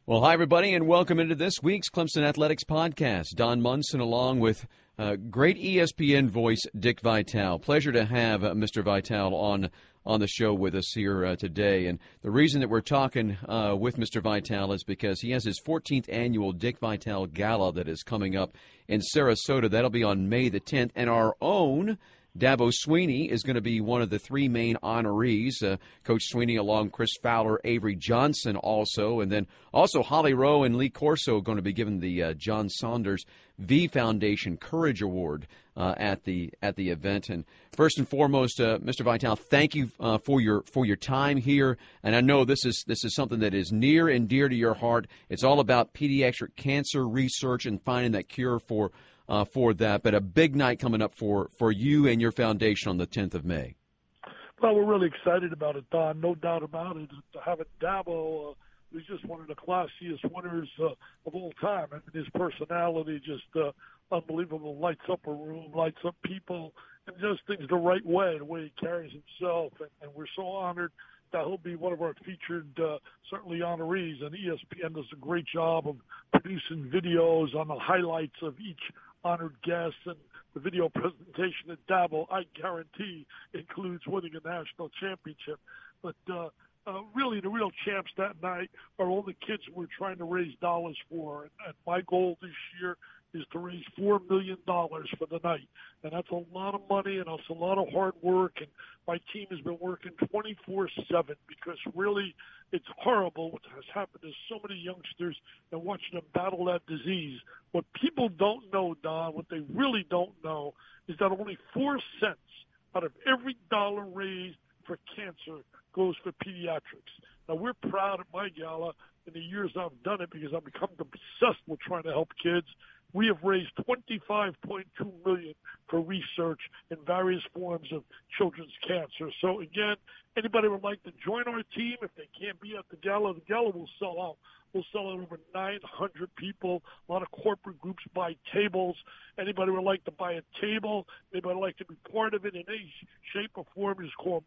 Well, hi, everybody, and welcome into this week's Clemson Athletics Podcast. Don Munson along with great ESPN voice Dick Vitale. Pleasure to have Mr. Vitale on the show with us here today. And the reason that we're talking with Mr. Vitale is because he has his 14th annual Dick Vitale Gala that is coming up in Sarasota. That'll be on May the 10th. And our own Dabo Swinney is going to be one of the three main honorees. Coach Swinney along Chris Fowler, Avery Johnson also, and then also Holly Rowe and Lee Corso going to be given the John Saunders V Foundation Courage Award at the event. And first and foremost, Mr. Vitale, thank you for your time here. And I know this is something that is near and dear to your heart. It's all about pediatric cancer research and finding that cure for that, but a big night coming up for you and your foundation on the 10th of May. Well, we're really excited about it, Don. No doubt about it. To have it, Dabo, who's just one of the classiest winners of all time. I mean, his personality just unbelievable. Lights up a room, lights up people, and does things the right way, the way he carries himself. And we're so honored that he'll be one of our featured, certainly honorees. And ESPN does a great job of producing videos on the highlights of each honored guest, and the video presentation at Dabo, I guarantee, includes winning a national championship. But really, the real champs that night are all the kids we're trying to raise dollars for. And my goal this year is to raise $4 million for the night. And that's a lot of money, and it's a lot of hard work. And my team has been working 24/7 because really it's horrible what has happened to so many youngsters and watching them battle that disease. What people don't know, Don, what they really don't know is that only 4 cents out of every dollar raised for cancer goes for pediatrics. Now, we're proud at my gala in the years I've done it because I've become obsessed with trying to help kids. We have raised $25.2 million for research in various forms of children's cancer. So, again, anybody would like to join our team, if they can't be at the gala will sell out. We'll sell out over 900 people. A lot of corporate groups buy tables. Anybody would like to buy a table, anybody would like to be part of it in any shape or form, just call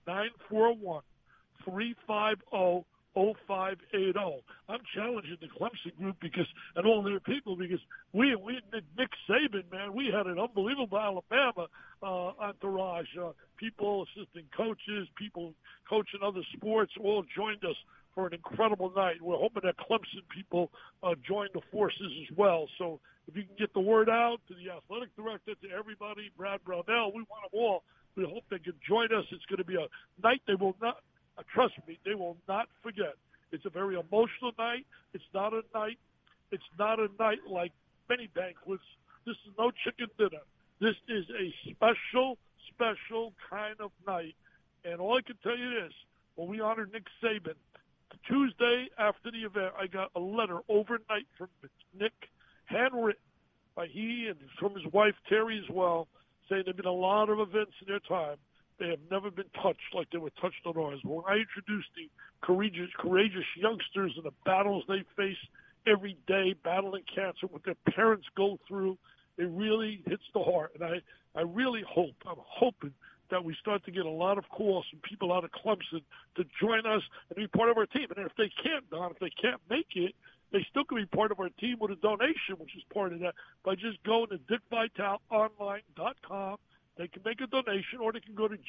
941-350-0580. I'm challenging the Clemson group and all their people because we Nick Saban, man, we had an unbelievable Alabama entourage. People, assistant coaches, people coaching other sports all joined us for an incredible night. We're hoping that Clemson people join the forces as well. So if you can get the word out to the athletic director, to everybody, Brad Brownell, we want them all. We hope they can join us. It's going to be a night they will not, trust me, they will not forget. It's a very emotional night. It's not a night like many banquets. This is no chicken dinner. This is a special kind of night. And all I can tell you is, when we honored Nick Saban, Tuesday after the event, I got a letter overnight from Nick, handwritten by he and from his wife, Terry, as well, saying there have been a lot of events in their time. They have never been touched like they were touched on ours. When I introduced the courageous youngsters and the battles they face every day, battling cancer, what their parents go through, it really hits the heart. And I really hope, I'm hoping that we start to get a lot of calls from people out of Clemson to join us and be part of our team. And if they can't, Don, if they can't make it, they still can be part of our team with a donation, which is part of that, by just going to dickvitaleonline.com. They can make a donation, or they can go to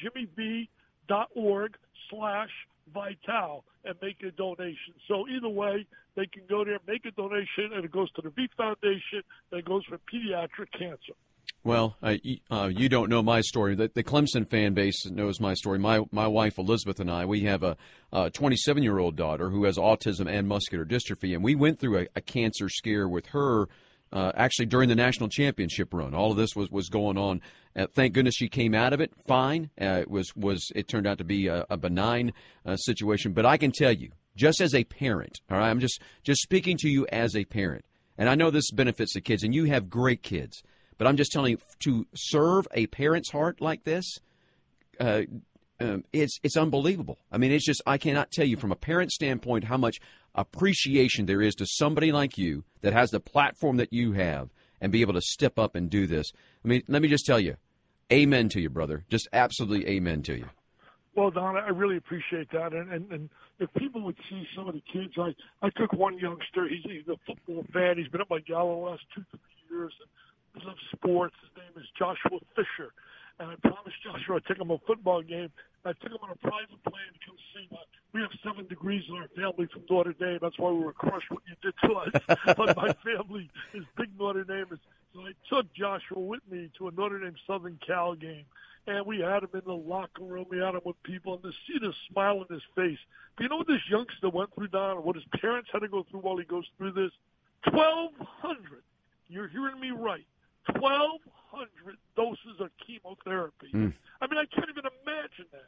jimmyv.org/Vitale and make a donation. So either way, they can go there, make a donation, and it goes to the V Foundation, and it goes for pediatric cancer. Well, you don't know my story. The Clemson fan base knows my story. My wife, Elizabeth, and I, we have a 27-year-old daughter who has autism and muscular dystrophy, and we went through a cancer scare with her actually during the national championship run. All of this was going on. Thank goodness she came out of it fine. It turned out to be a benign situation. But I can tell you, just as a parent, all right, I'm just speaking to you as a parent, and I know this benefits the kids, and you have great kids. But I'm just telling you, to serve a parent's heart like this, it's unbelievable. I mean, it's just, I cannot tell you from a parent standpoint how much appreciation there is to somebody like you that has the platform that you have and be able to step up and do this. I mean, let me just tell you, amen to you, brother. Just absolutely amen to you. Well, Don, I really appreciate that. And if people would see some of the kids, I took one youngster. He's a football fan. He's been at my gala the last 2-3 years. He loves sports. His name is Joshua Fisher. And I promised Joshua I'd take him to a football game. I took him on a private plane to come see me. We have 7 degrees in our family from Notre Dame. That's why we were crushed what you did to us. But my family is big Notre Damers. So I took Joshua with me to a Notre Dame Southern Cal game. And we had him in the locker room. We had him with people. And to see the smile on his face. But you know what this youngster went through, Don, and what his parents had to go through while he goes through this? 1,200. You're hearing me right. 1,200 doses of chemotherapy. I mean, I can't even imagine that.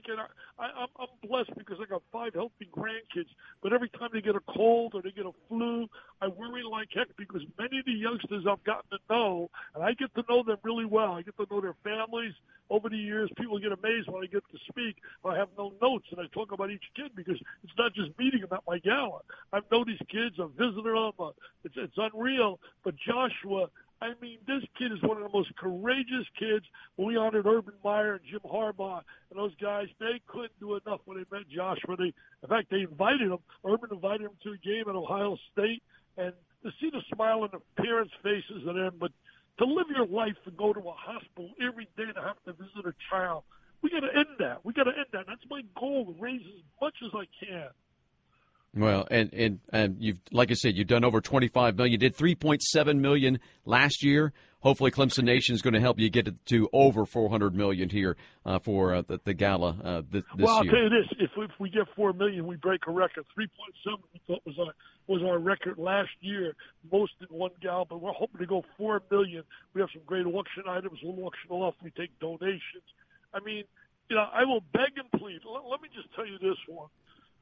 I'm blessed because I got 5 healthy grandkids, but every time they get a cold or they get a flu, I worry like heck because many of the youngsters I've gotten to know, and I get to know them really well. I get to know their families over the years. People get amazed when I get to speak. I have no notes, and I talk about each kid because it's not just meeting them at my gala. I've known these kids. I've visited them. It's unreal. But Joshua, I mean, this kid is one of the most courageous kids. When we honored Urban Meyer and Jim Harbaugh and those guys, they couldn't do enough when they met Joshua. In fact, they invited him. Urban invited him to a game at Ohio State, and to see the smile on the parents' faces of them, but to live your life and go to a hospital every day to have to visit a child, we got to end that. We got to end that. That's my goal, to raise as much as I can. Well, and you've, like I said, you've done over $25 million. You did $3.7 million last year. Hopefully, Clemson Nation is going to help you get it to over $400 million here for the gala this year. Well, I'll tell you this: if we get $4 million, we break a record. 3.7 we thought was our record last year, most in one gala. But we're hoping to go $4 million. We have some great auction items. We'll auction off. We take donations. I mean, I will beg and plead. Let me just tell you this one.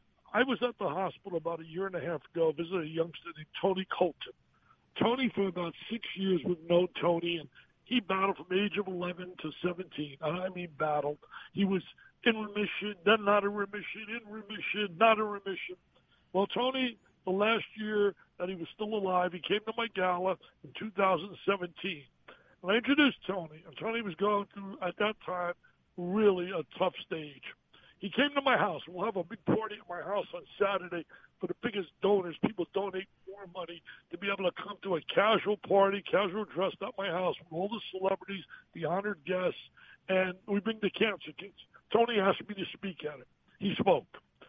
I was at the hospital about 1.5 years ago, visiting a youngster named Tony Colton. Tony, for about 6 years, we've known Tony, and he battled from age of 11 to 17. I mean, battled. He was in remission, then not in remission, in remission, not in remission. Well, Tony, the last year that he was still alive, he came to my gala in 2017. And I introduced Tony, and Tony was going through, at that time, really a tough stage. He came to my house. We'll have a big party at my house on Saturday for the biggest donors. People donate more money to be able to come to a casual party, casual dressed at my house with all the celebrities, the honored guests, and we bring the cancer kids. Tony asked me to speak at it. He spoke,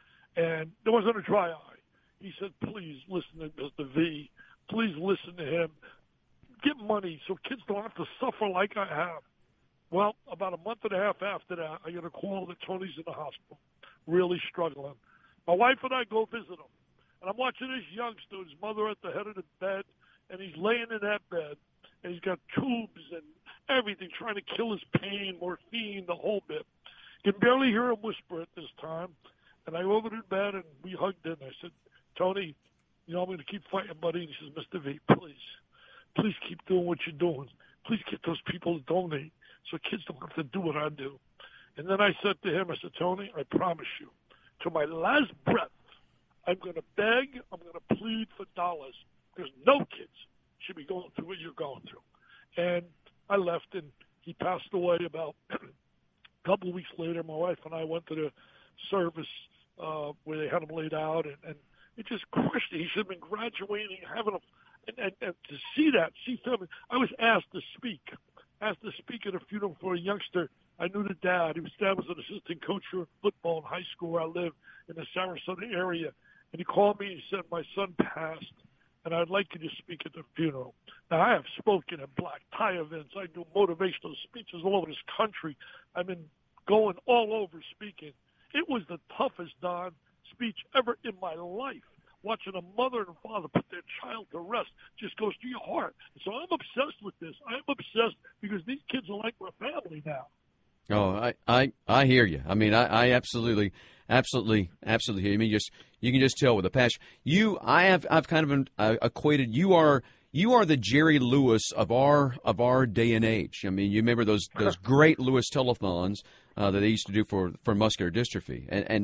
and there wasn't a dry eye. He said, please listen to Mr. V. Please listen to him. Get money so kids don't have to suffer like I have. Well, about a month and a half after that, I get a call that Tony's in the hospital, really struggling. My wife and I go visit him, and I'm watching this youngster, his mother at the head of the bed, and he's laying in that bed, and he's got tubes and everything, trying to kill his pain, morphine, the whole bit. You can barely hear him whisper at this time, and I go over to the bed, and we hugged in. I said, Tony, I'm going to keep fighting, buddy. And he says, Mr. V, please keep doing what you're doing. Please get those people to donate so kids don't have to do what I do. And then I said to him, I said, Tony, I promise you, to my last breath, I'm going to beg, I'm going to plead for dollars because no kids should be going through what you're going through. And I left, and he passed away about a couple of weeks later. My wife and I went to the service where they had him laid out, and it just crushed it. He should have been graduating, having and to see that, see family. I was asked to speak at a funeral for a youngster. I knew the dad. His dad was an assistant coach for football in high school where I live in the Sarasota area. And he called me and he said, my son passed, and I'd like you to speak at the funeral. Now, I have spoken at black tie events. I do motivational speeches all over this country. I've been going all over speaking. It was the toughest, Don, speech ever in my life. Watching a mother and father put their child to rest just goes to your heart. So I'm obsessed with this. I'm obsessed because these kids are like my family now. Oh, I hear you. I mean, I absolutely hear you. I mean, you can just tell with the passion. I've kind of equated you are the Jerry Lewis of our day and age. I mean, you remember those great Lewis telethons that they used to do for muscular dystrophy, and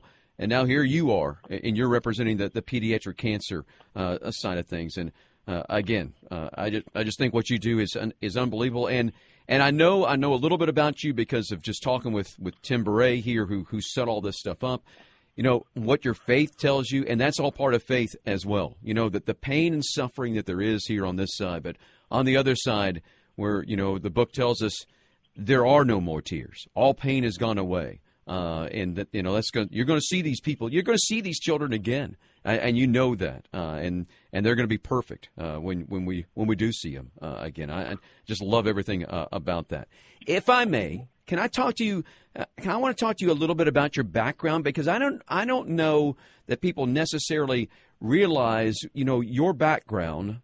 now here you are, and you're representing the pediatric cancer side of things. And again, I just think what you do is unbelievable. And I know a little bit about you because of just talking with Tim Beret here, who set all this stuff up. what your faith tells you, and that's all part of faith as well. That the pain and suffering that there is here on this side, but on the other side, where the book tells us there are no more tears, all pain has gone away, and that you're going to see these people, you're going to see these children again, and that, and they're going to be perfect when we do see them again. I just love everything about that. If I may. Can I talk to you? I want to talk to you a little bit about your background, because I don't know that people necessarily realize your background.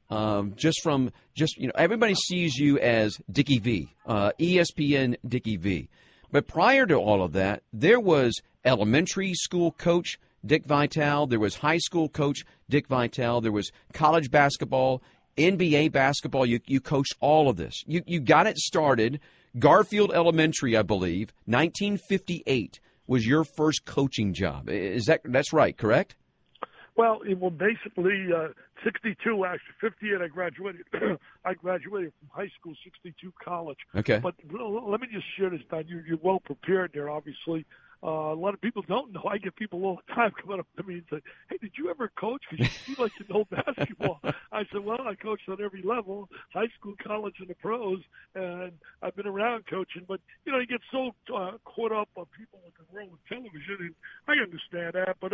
Everybody sees you as Dickie V, ESPN Dickie V, but prior to all of that, there was elementary school coach Dick Vitale, there was high school coach Dick Vitale, there was college basketball, NBA basketball. You coached all of this. You got it started. Garfield Elementary, I believe, 1958 was your first coaching job. That's right, correct? Well, basically 62, actually 58. I graduated. I graduated from high school, 62 college. Okay. But let me just share this, Don. You're well prepared there, obviously. A lot of people don't know. I get people all the time coming up to me and say, "Hey, did you ever coach? Because you seem like you know basketball." I said, "Well, I coached on every level, high school, college, and the pros, and I've been around coaching." But you get so caught up on people with the world of television, and I understand that. But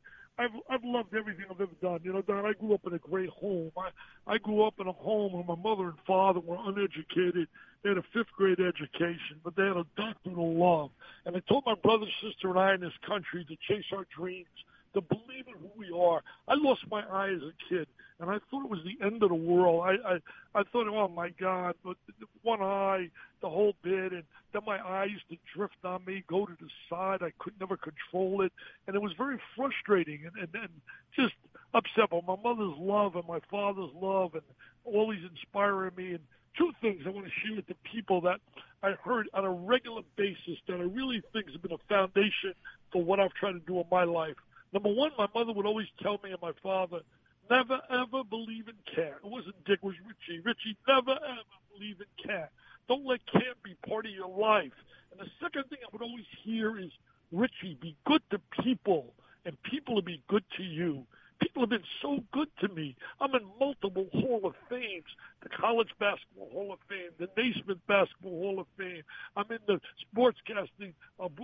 I've loved everything I've ever done. Don, I grew up in a great home. I grew up in a home where my mother and father were uneducated. They had a fifth-grade education, but they had a doctoral love. And I told my brother, sister, and I in this country to chase our dreams, to believe in who we are. I lost my eye as a kid, and I thought it was the end of the world. I thought, oh, my God, but one eye, the whole bit, and then my eye used to drift on me, go to the side. I could never control it, and it was very frustrating and just upset. But my mother's love and my father's love and always inspiring me. And two things I want to share with the people that I heard on a regular basis that I really think has been a foundation for what I've tried to do in my life. Number one, my mother would always tell me and my father, never, ever believe in cat. It wasn't Dick, it was Richie. Richie, never, ever believe in cat. Don't let cat be part of your life. And the second thing I would always hear is, Richie, be good to people, and people will be good to you. People have been so good to me. I'm in multiple Hall of Fames, the College Basketball Hall of Fame, the Naismith Basketball Hall of Fame. I'm in the Broadcasting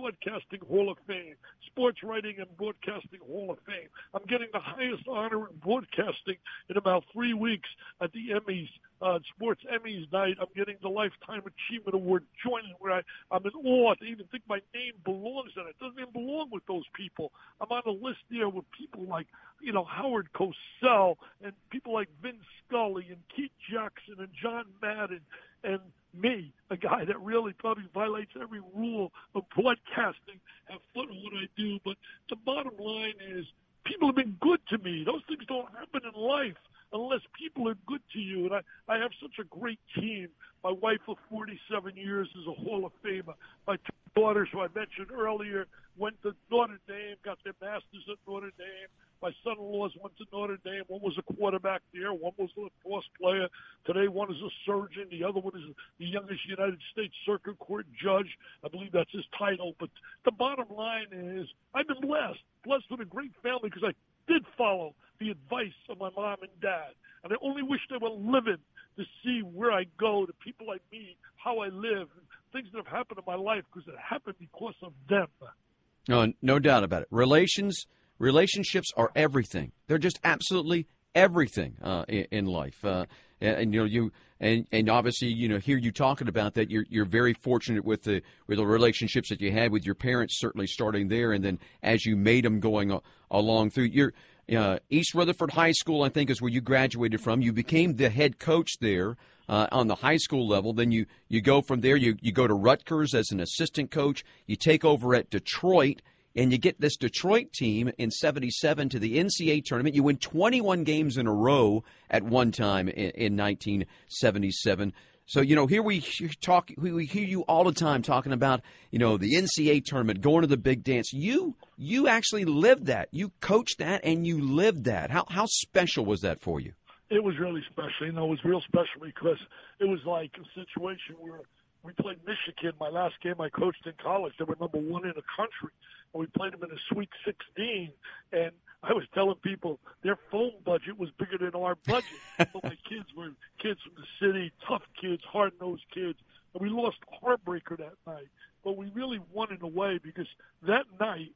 Hall of Fame, Sports Writing and Broadcasting Hall of Fame. I'm getting the highest honor in broadcasting in about 3 weeks at the Emmys, Sports Emmys night. I'm getting the Lifetime Achievement Award joining where I'm in awe to even think my name belongs in it. It doesn't even belong with those people. I'm on a list there with people like, Howard Cosell and people like Vince Scully and Keith Jackson and John Madden and me, a guy that really probably violates every rule of broadcasting, have fun with what I do. But the bottom line is people have been good to me. Those things don't happen in life unless people are good to you. And I have such a great team. My wife of 47 years is a Hall of Famer. My two daughters, who I mentioned earlier, went to Notre Dame, got their masters at Notre Dame. My son-in-laws went to Notre Dame. One was a quarterback there. One was a lacrosse player. Today, one is a surgeon. The other one is the youngest United States Circuit Court judge. I believe that's his title. But the bottom line is I've been blessed with a great family because I did follow the advice of my mom and dad. And I only wish they were living to see where I go, the people I meet, how I live, and things that have happened in my life because it happened because of them. No doubt about it. Relationships are everything. They're just absolutely everything in life. And obviously, hear you talking about that. You're very fortunate with the relationships that you had with your parents, certainly starting there, and then as you made them going along through your East Rutherford High School, I think, is where you graduated from. You became the head coach there on the high school level. Then you go from there. You go to Rutgers as an assistant coach. You take over at Detroit. And you get this Detroit team in '77 to the NCAA tournament. You win 21 games in a row at one time in 1977. So, here we hear you all the time talking about, the NCAA tournament, going to the big dance. You actually lived that. You coached that and you lived that. How special was that for you? It was really special. It was real special because it was like a situation where we played Michigan. My last game I coached in college, they were number 1 in the country. And we played them in a Sweet 16. And I was telling people their phone budget was bigger than our budget. But my kids were kids from the city, tough kids, hard-nosed kids. And we lost a heartbreaker that night. But we really won in a way because that night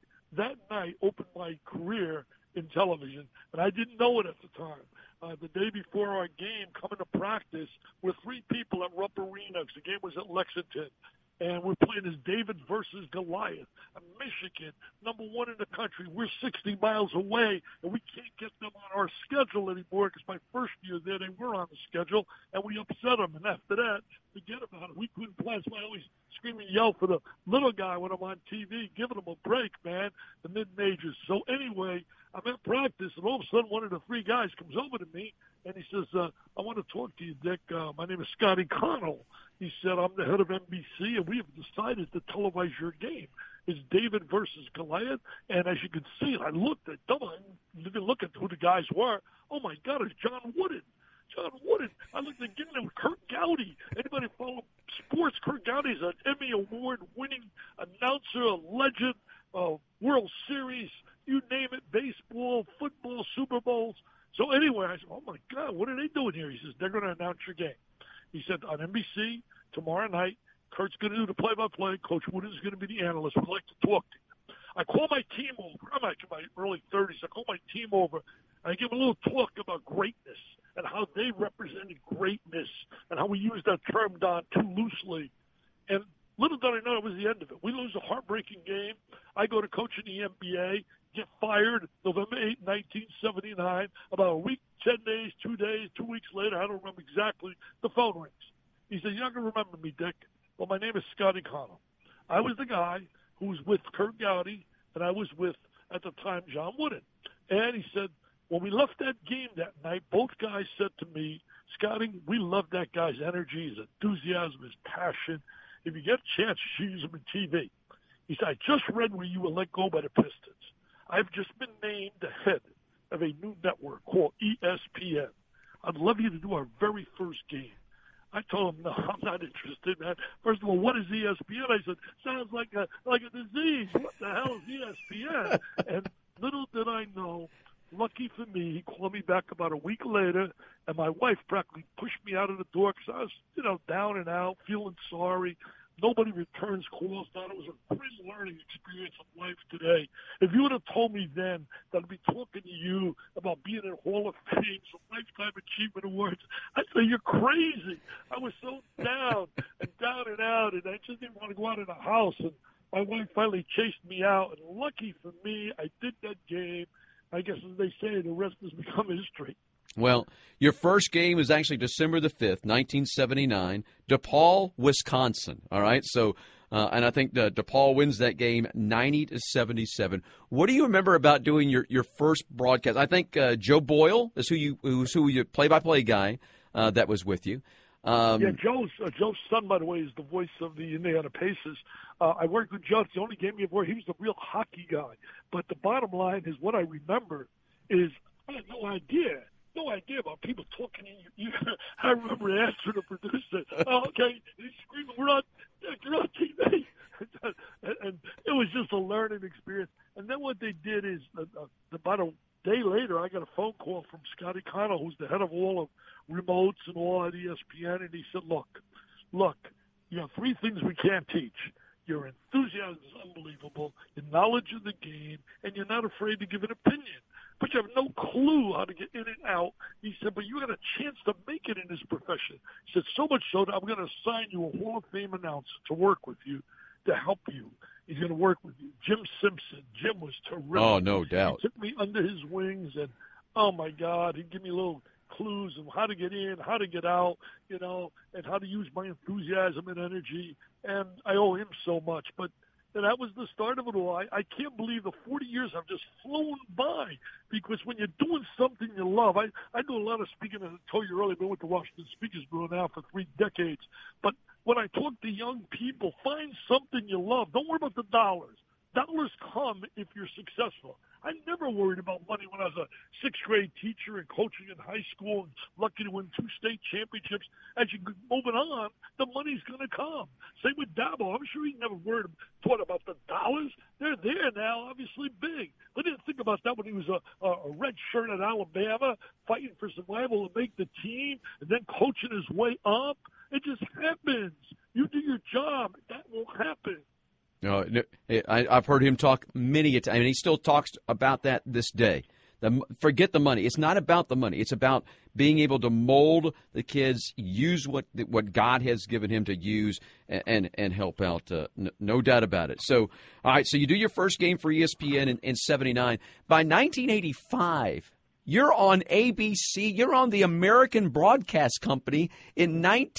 opened my career in television. And I didn't know it at the time. The day before our game, coming to practice, we're 3 people at Rupp Arena. The game was at Lexington. And we're playing as David versus Goliath. Michigan, number 1 in the country. We're 60 miles away, and we can't get them on our schedule anymore because my first year there, they were on the schedule, and we upset them. And after that, forget about it. We couldn't play. So I always scream and yell for the little guy when I'm on TV, giving him a break, man, the mid-majors. So anyway, I'm at practice, and all of a sudden one of the 3 guys comes over to me, and he says, I want to talk to you, Dick. My name is Scotty Connell. He said, I'm the head of NBC, and we have decided to televise your game. It's David versus Goliath. And as you can see, I looked at them. I didn't look at who the guys were. Oh, my God, it's John Wooden. John Wooden. I looked again at Curt Gowdy. Anybody follow sports? Curt Gowdy's an Emmy Award-winning announcer, a legend, World Series, you name it, baseball, football, Super Bowls. So anyway, I said, oh, my God, what are they doing here? He says, they're going to announce your game. He said, on NBC tomorrow night, Kurt's going to do the play-by-play. Coach Wooden's going to be the analyst. We'd like to talk to you. I call my team over. I'm actually in my early 30s. I call my team over, and I give a little talk about greatness and how they represented greatness and how we use that term, Don, too loosely. And little did I know it was the end of it. We lose a heartbreaking game. I go to coach in the NBA, get fired November 8, 1979. About a week, 10 days, 2 days, 2 weeks later, I don't remember exactly, the phone rings. He said, you're not going to remember me, Dick. Well, my name is Scotty Connell. I was the guy who was with Curt Gowdy, and I was with, at the time, John Wooden. And he said, when we left that game that night, both guys said to me, Scotty, we love that guy's energy, his enthusiasm, his passion. If you get a chance, you should use him in TV. He said, I just read where you were let go by the Pistons. I've just been named the head of a new network called ESPN. I'd love you to do our very first game. I told him, no, I'm not interested, man. First of all, what is ESPN? I said, sounds like a disease. What the hell is ESPN? And little did I know, lucky for me, he called me back about a week later, and my wife practically pushed me out of the door because I was, down and out, feeling sorry. Nobody returns calls. Thought it was a great learning experience of life today. If you would have told me then that I'd be talking to you about being in Hall of Fame, some Lifetime Achievement Awards, I'd say you're crazy. I was so down and out, and I just didn't want to go out of the house. And my wife finally chased me out, and lucky for me, I did that game. I guess, as they say, the rest has become history. Well, your first game is actually December the 5th, 1979, DePaul, Wisconsin. All right, so and I think DePaul wins that game 90-77. What do you remember about doing your first broadcast? I think Joe Boyle is who you play-by-play guy that was with you. Joe's son, by the way, is the voice of the Indiana Pacers. I worked with Joe. It's the only game he ever. He was the real hockey guy. But the bottom line is, what I remember is I had no idea about people talking in your ear. I remember asking the producer, okay, he's screaming, you're on TV. And it was just a learning experience. And then what they did is, about a day later, I got a phone call from Scotty Connell, who's the head of all of remotes and all at ESPN, and he said, look, you have 3 things we can't teach. Your enthusiasm is unbelievable, your knowledge of the game, and you're not afraid to give an opinion. But you have no clue how to get in and out. He said, but you got a chance to make it in this profession. He said, so much so that I'm going to assign you a Hall of Fame announcer to work with you, to help you. He's going to work with you. Jim Simpson. Jim was terrific. Oh, no doubt. He took me under his wings, and, oh, my God, he'd give me little clues of how to get in, how to get out, and how to use my enthusiasm and energy. And I owe him so much. But that was the start of it all. I can't believe the 40 years have just flown by, because when you're doing something you love, I do a lot of speaking, as I told you earlier, I've been with the Washington Speakers Bureau now for 3 decades. But when I talk to young people, find something you love. Don't worry about the dollars. dollars come if you're successful. I never worried about money when I was a sixth grade teacher and coaching in high school and lucky to win 2 state championships. As you moving on, the money's going to come. Same with Dabo. I'm sure he never thought about the dollars. They're there now, obviously big. But didn't think about that when he was a red shirt at Alabama, fighting for survival to make the team, and then coaching his way up. It just happens. You do your job. That will happen. No, I've heard him talk many a time, and he still talks about that this day. Forget the money. It's not about the money. It's about being able to mold the kids, use what God has given him to use, and help out. No doubt about it. So, all right. So you do your first game for ESPN in '79. By 1985. You're on ABC. You're on the American Broadcast Company in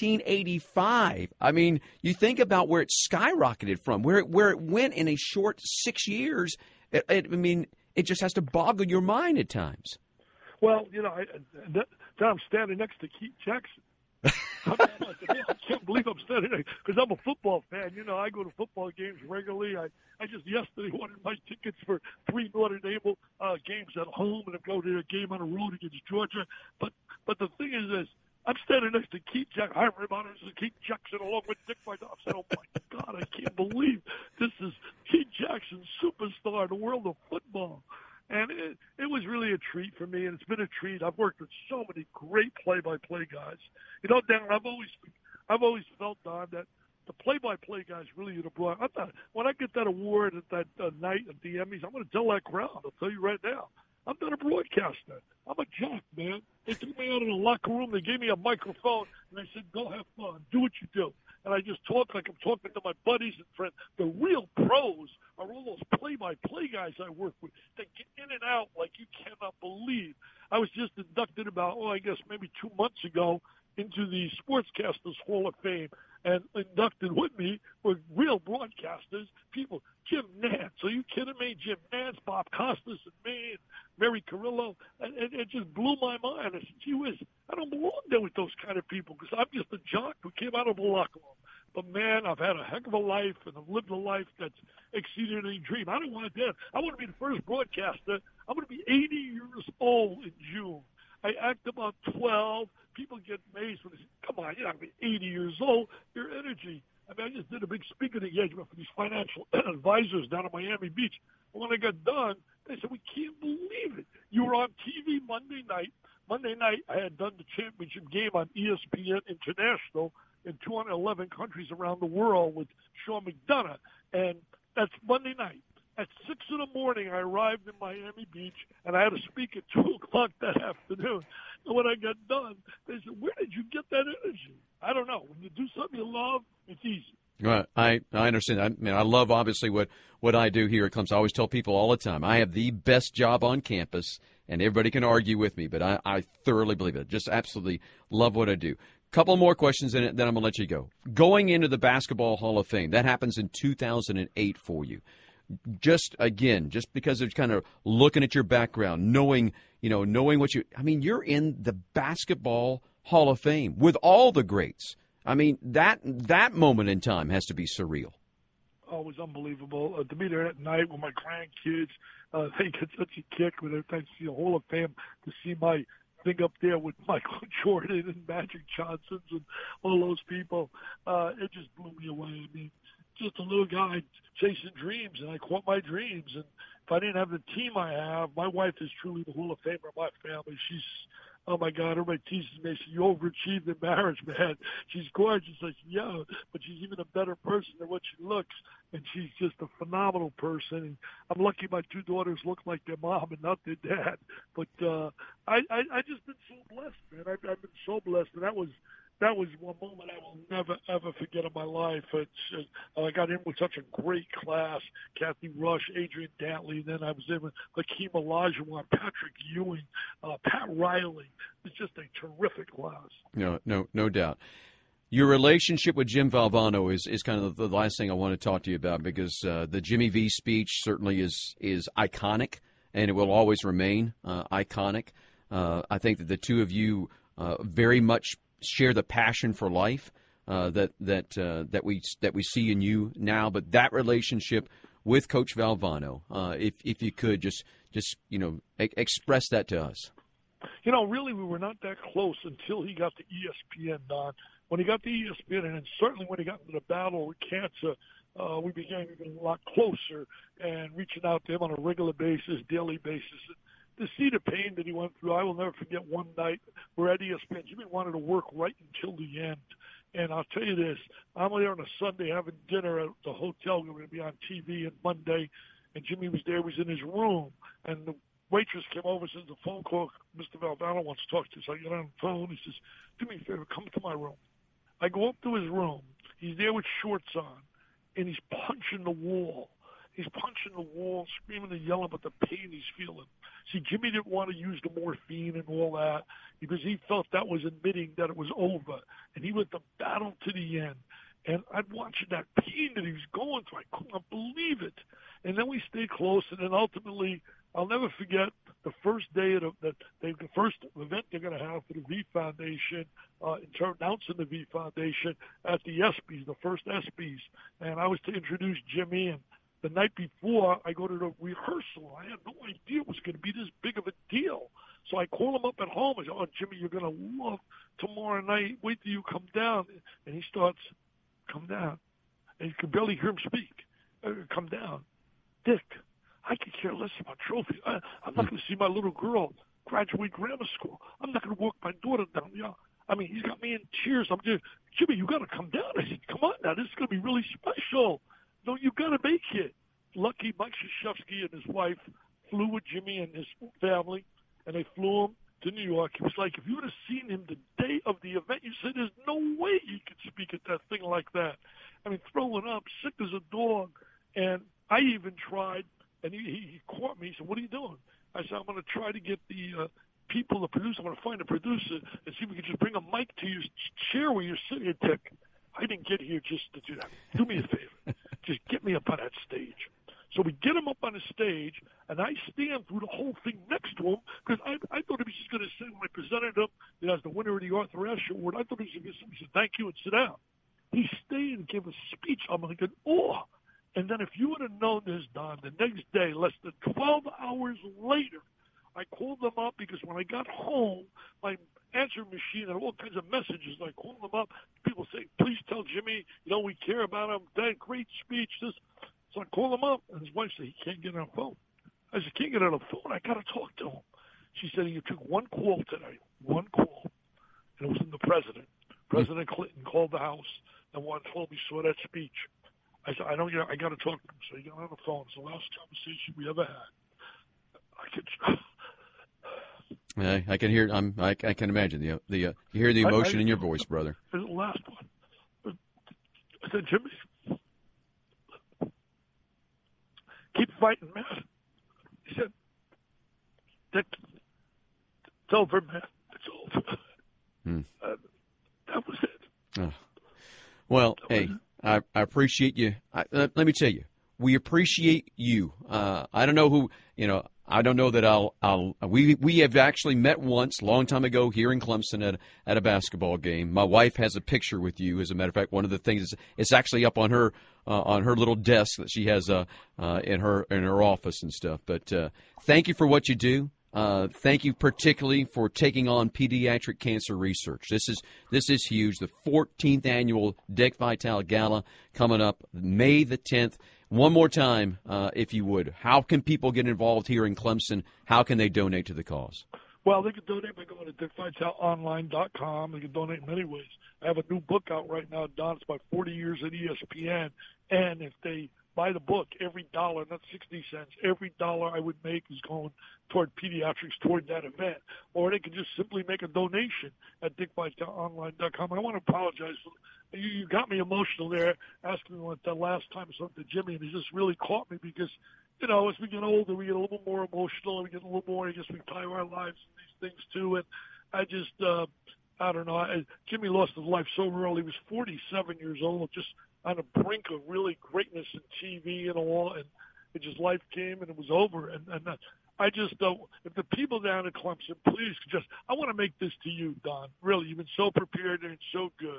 1985. I mean, you think about where it skyrocketed from, where it went in a short 6 years. I mean, it just has to boggle your mind at times. Well, I'm standing next to Keith Jackson. I can't believe I'm standing there because I'm a football fan. I go to football games regularly. I just yesterday wanted my tickets for 3 Notre Dame games at home and go to a game on the road against Georgia. But the thing is this. I'm standing next to Keith Jackson. Hi, everybody. This is Keith Jackson along with Dick Vitale. I said, oh, my God, I can't believe this is Keith Jackson, superstar in the world of football. And it was really a treat for me, and it's been a treat. I've worked with so many great play-by-play guys. Dan, I've always felt, Don, that the play-by-play guys really are brought. When I get that award at that night at the Emmys, I'm going to tell that crowd. I'll tell you right now. I'm not a broadcaster. I'm a jock, man. They took me out in the locker room. They gave me a microphone, and they said, go have fun. Do what you do. And I just talk like I'm talking to my buddies and friends. The real pros are all those play-by-play guys I work with that get in and out like you cannot believe. I was just inducted maybe 2 months ago into the Sportscasters Hall of Fame, and inducted with me were real broadcasters, people. Jim Nantz, are you kidding me? Jim Nantz, Bob Costas, and me, and Mary Carrillo. And it just blew my mind. I said, gee whiz, I don't belong there with those kind of people because I'm just a jock who came out of the locker room. But, man, I've had a heck of a life, and I've lived a life that's exceeded any dream. I don't want that. I want to be the first broadcaster. I'm going to be 80 years old in June. I act about 12. People get amazed when they say, come on, you're not going to be 80 years old. Your energy. I just did a big speaking engagement for these financial advisors down at Miami Beach. And when I got done, they said, we can't believe it. You were on TV Monday night. Monday night, I had done the championship game on ESPN International in 211 countries around the world with Sean McDonough. And that's Monday night. At 6 in the morning, I arrived in Miami Beach, and I had to speak at 2 o'clock that afternoon. And when I got done, they said, where did you get that energy? I don't know. When you do something you love, it's easy. Well, I understand. I love, obviously, what I do here at Clemson. I always tell people all the time, I have the best job on campus, and everybody can argue with me, but I thoroughly believe it. Just absolutely love what I do. Couple more questions, and then I'm going to let you go. Going into the Basketball Hall of Fame, that happens in 2008 for you. Just because of kind of looking at your background, knowing what you're in the Basketball Hall of Fame with all the greats. I mean, that moment in time has to be surreal. Oh, it was unbelievable. To be there at night with my grandkids, they get such a kick when they see the Hall of Fame, to see my thing up there with Michael Jordan and Magic Johnson and all those people. It just blew me away. I mean, just a little guy chasing dreams, and I caught my dreams. And if I didn't have the team I have, my wife is truly the Hall of Famer of my family. She's, oh my God, everybody teases me. She said, you overachieved in marriage, man. She's gorgeous. I said, yeah, but she's even a better person than what she looks. And she's just a phenomenal person. And I'm lucky my 2 daughters look like their mom and not their dad. But I just been so blessed, man. I've been so blessed. And that was one moment I will never, ever forget in my life. I got in with such a great class, Kathy Rush, Adrian Dantley, and then I was in with Hakeem Olajuwon, Patrick Ewing, Pat Riley. It's just a terrific class. No doubt. Your relationship with Jim Valvano is kind of the last thing I want to talk to you about, because the Jimmy V speech certainly is iconic, and it will always remain iconic. I think that the two of you very much share the passion for life that we see in you now. But that relationship with Coach Valvano. If you could just express that to us. Really, we were not that close until he got to ESPN, Don. When he got to ESPN, and certainly when he got into the battle with cancer, we became even a lot closer and reaching out to him on a regular basis, daily basis. To see the pain that he went through, I will never forget one night we're at ESPN. Jimmy wanted to work right until the end. And I'll tell you this, I'm there on a Sunday having dinner at the hotel. We're going to be on TV on Monday. And Jimmy was there. He was in his room. And the waitress came over and says, the phone call, Mr. Valvano wants to talk to you. So I get on the phone. He says, do me a favor, come to my room. I go up to his room. He's there with shorts on, and he's punching the wall. He's punching the wall, screaming and yelling about the pain he's feeling. See, Jimmy didn't want to use the morphine and all that because he felt that was admitting that it was over. And he went to battle to the end. And I'd watching that pain that he was going through. I could not believe it. And then we stayed close, and then ultimately, I'll never forget the first day of the first event they're going to have for the V Foundation, announcing the V Foundation at the ESPYs, the first ESPYs. And I was to introduce Jimmy, and the night before, I go to the rehearsal. I had no idea it was going to be this big of a deal. So I call him up at home. I say, oh, Jimmy, you're going to love tomorrow night. Wait till you come down. And he starts, come down. And you can barely hear him speak. Come down. Dick, I could care less about trophies. I'm not going to see my little girl graduate grammar school. I'm not going to walk my daughter down. I mean, he's got me in tears. I'm just, Jimmy, you got to come down. I said, come on now. This is going to be really special. No, you got to make it. Lucky Mike Krzyzewski and his wife flew with Jimmy and his family, and they flew him to New York. He was like, if you would have seen him the day of the event, you said, there's no way he could speak at that thing like that. I mean, throwing up, sick as a dog. And I even tried, and he caught me. He said, what are you doing? I said, I'm going to try to get the people, the producer. I'm going to find a producer and see if we can just bring a mic to your chair where you're sitting. Dick, I didn't get here just to do that. Do me a favor. Just get me up on that stage. So we get him up on the stage, and I stand through the whole thing next to him because I thought he was just going to say when I presented him as the winner of the Arthur Ashe Award, I thought he was going to say thank you and sit down. He stayed and gave a speech. I'm like, oh. And then if you would have known this, Don, the next day, less than 12 hours later, I called them up because when I got home, my answering machine had all kinds of messages. And I called them up. People say, please tell Jimmy, we care about him. That great speech. So I called him up, and his wife said, he can't get on the phone. I said, can't get on the phone. I got to talk to him. She said, you took one call today, one call, and it was from the president. President Clinton called the House and told me saw that speech. I said, I got to talk to him. So he got on the phone. It's the last conversation we ever had. I can hear. I can imagine you hear the emotion in your voice, brother. The last one. I said, Jimmy, keep fighting, man. He said, Dick, it's over, man. It's over. That was it. Oh. Well, hey, I appreciate you. Let me tell you, we appreciate you. I don't know who, I don't know that we have actually met once, a long time ago here in Clemson at a basketball game. My wife has a picture with you. As a matter of fact, one of the things, it's actually up on her little desk that she has in her office and stuff. But thank you for what you do. Thank you particularly for taking on pediatric cancer research. This is huge. The 14th annual Dick Vitale Gala coming up May the 10th. One more time, if you would, how can people get involved here in Clemson? How can they donate to the cause? Well, they can donate by going to dickvitaleonline.com. They can donate in many ways. I have a new book out right now, Don. It's about 40 years at ESPN. And if they buy the book, every dollar, not 60 cents, every dollar I would make is going toward pediatrics, toward that event. Or they can just simply make a donation at dickvitaleonline.com. I want to apologize. You got me emotional there, asking me what the last time I spoke to Jimmy, and it just really caught me because, as we get older, we get a little more emotional, and we get a little more, I guess we tie our lives in these things too. And I just, I don't know. Jimmy lost his life so early. He was 47 years old, just on the brink of really greatness in TV and all, and it just life came and it was over. And I just if the people down at Clemson, please I want to make this to you, Don. Really, you've been so prepared and so good.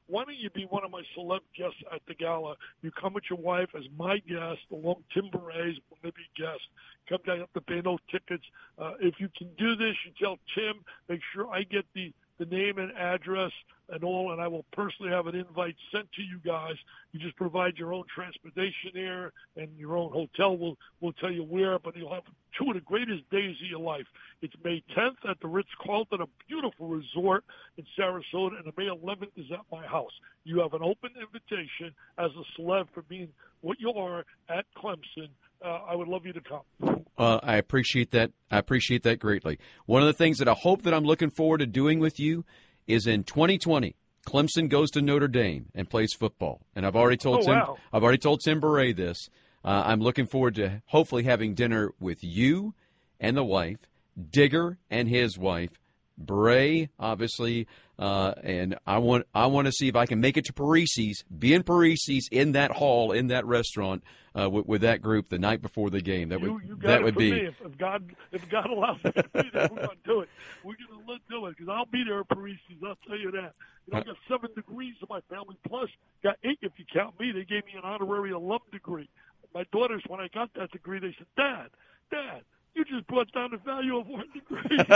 why don't you be one of my celeb guests at the gala? You come with your wife as my guest, along Tim Berets, maybe guest. Come down, you have to pay no tickets. If you can do this, you tell Tim, make sure I get the name and address and all, and I will personally have an invite sent to you guys. You just provide your own transportation there, and your own hotel will tell you where, but you'll have two of the greatest days of your life. It's May 10th at the Ritz-Carlton, a beautiful resort in Sarasota, and the May 11th is at my house. You have an open invitation as a celeb for being what you are at Clemson. I would love you to come. I appreciate that. I appreciate that greatly. One of the things that I hope that I'm looking forward to doing with you is in 2020, Clemson goes to Notre Dame and plays football. And I've already told Tim Beret this. I'm looking forward to hopefully having dinner with you and the wife, Digger and his wife, Bray, obviously, and I want to see if I can make it to Parisi's, be in Parisi's in that hall, in that restaurant, with that group the night before the game. That would be. Me. If God allows me to be there, we're going to do it. We're going to do it because I'll be there at Parisi's. I'll tell you that. I got 7 degrees in my family, plus got 8 if you count me. They gave me an honorary alum degree. My daughters, when I got that degree, they said, Dad, you just brought down the value of 1 degree.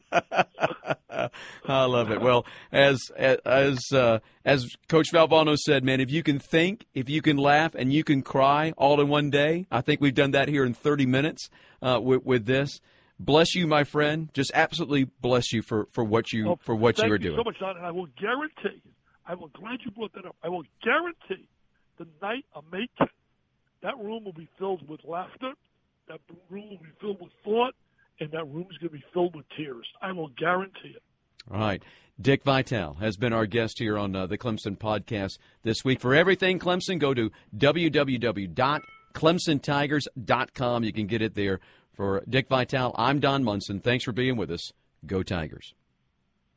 I love it. Well, as Coach Valvano said, man, if you can think, if you can laugh, and you can cry all in one day, I think we've done that here in 30 minutes with this. Bless you, my friend. Just absolutely bless you for what you are doing. Thank you so much, Don. And I will guarantee. I'm glad you brought that up. I will guarantee the night of May 10th, that room will be filled with laughter. That room will be filled with thought. And that room's going to be filled with tears. I will guarantee it. All right. Dick Vitale has been our guest here on the Clemson Podcast this week. For everything Clemson, go to www.clemsontigers.com. You can get it there. For Dick Vitale, I'm Don Munson. Thanks for being with us. Go Tigers.